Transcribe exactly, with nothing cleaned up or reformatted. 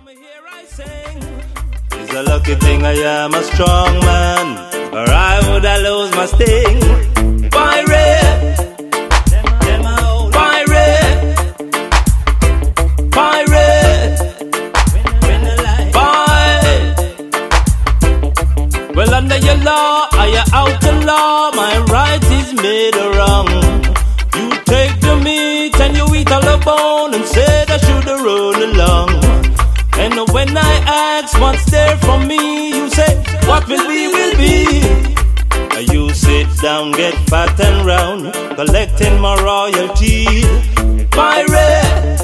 It's a lucky thing I am a strong man, or I would have lose my sting. Pirate, pirate, pirate, pirate. Well, under your law, I am out of law. My right is made wrong. You take the meat and you eat all the bone and say I should have rolled along. And when I ask what's there for me, you say, what will be, will be. You sit down, get fat and round, collecting my royalty. Pirate,